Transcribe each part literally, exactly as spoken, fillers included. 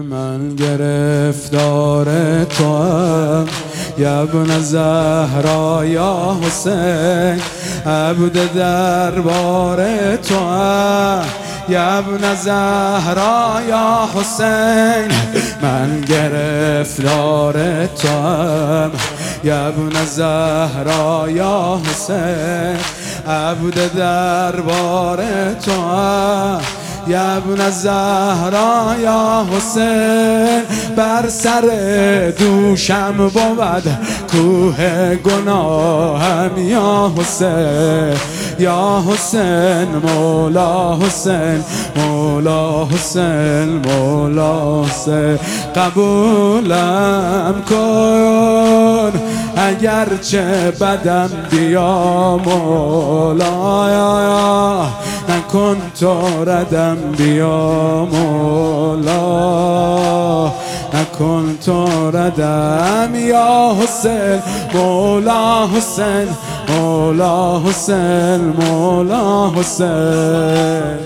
من گرفتار توام یا ابن زهرا یا حسین، عبد دربار توام یا ابن زهرا یا حسین. من گرفتار توام یا ابن زهرا یا حسین، عبد دربار توام یا ابن زهرا یا حسین. بر سر دوشم بود کوه گناهم یا حسین، یا حسین مولا حسین، مولا حسین، مولا حسین. قبولم کن اگرچه بدم بیا مولا، نکن تو ردم بیا مولا، نکن تو ردم یا حسین، مولا حسین، مولا حسین، مولا حسین.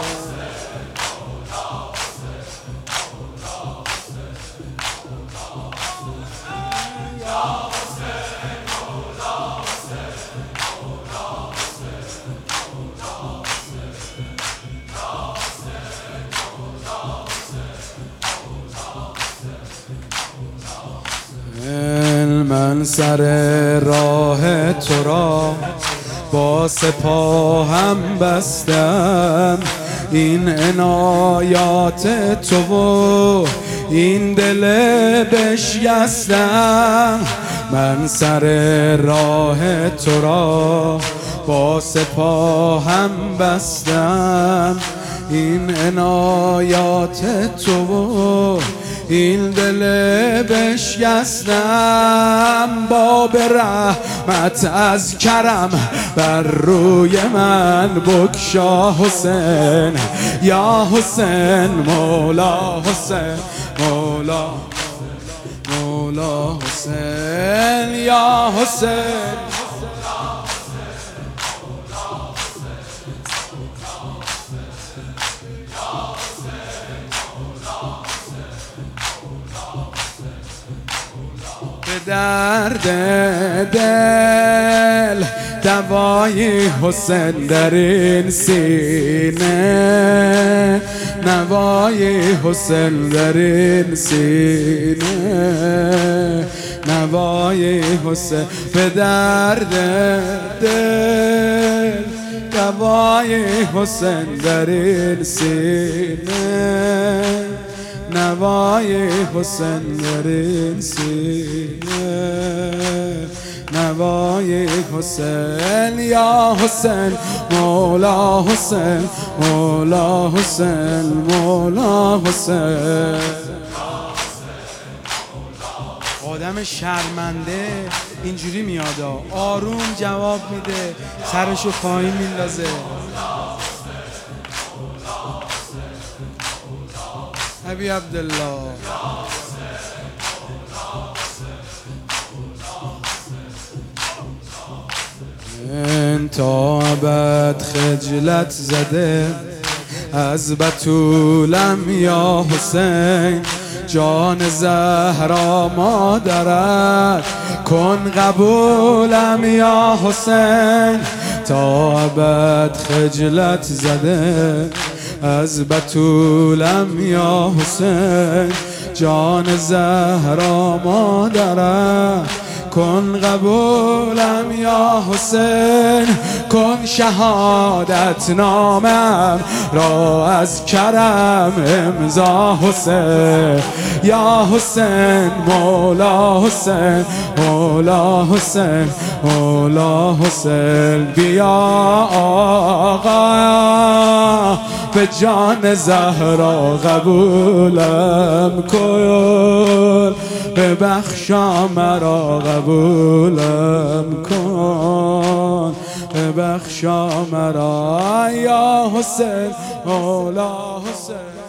من سر راه تو را با سپاهم بستم، این عنایات تو و این دل بشکستم. من سر راه تو را با سپاهم بستم، این عنایات تو و این دل بشکستم. باب رحمت از کرم بر روی من بگشا حسین، یا حسین مولا حسین، مولا مولا حسین، یا حسین. به درد دل دوای حسین در این سینه، نوای حسین در این سینه، نوای حسین. به درد دل دوای حسین در این سینه، نوای حسین در این سینه، نوای حسین. یا حسین مولا حسین، مولا حسین، مولا حسین. آدم شرمنده اینجوری میاد، آروم جواب میده، سرشو پایین میندازه. ابی عبدالله تا ابد خجلت زده از بتولم یا حسین، جان زهرا مادرت کن قبولم یا حسین. تا ابد خجلت زده از بتولم یا حسین، جان زهرا مادرت کن قبولم یا حسین. کن شهادت نامم را از کرم امضا حسین، یا حسین مولا حسین، مولا حسین، مولا حسین. بیا آقا به جان زهرا قبولم کن، ببخشا مرا قبولم کن، ببخشا مرا یا حسین، مولا حسین.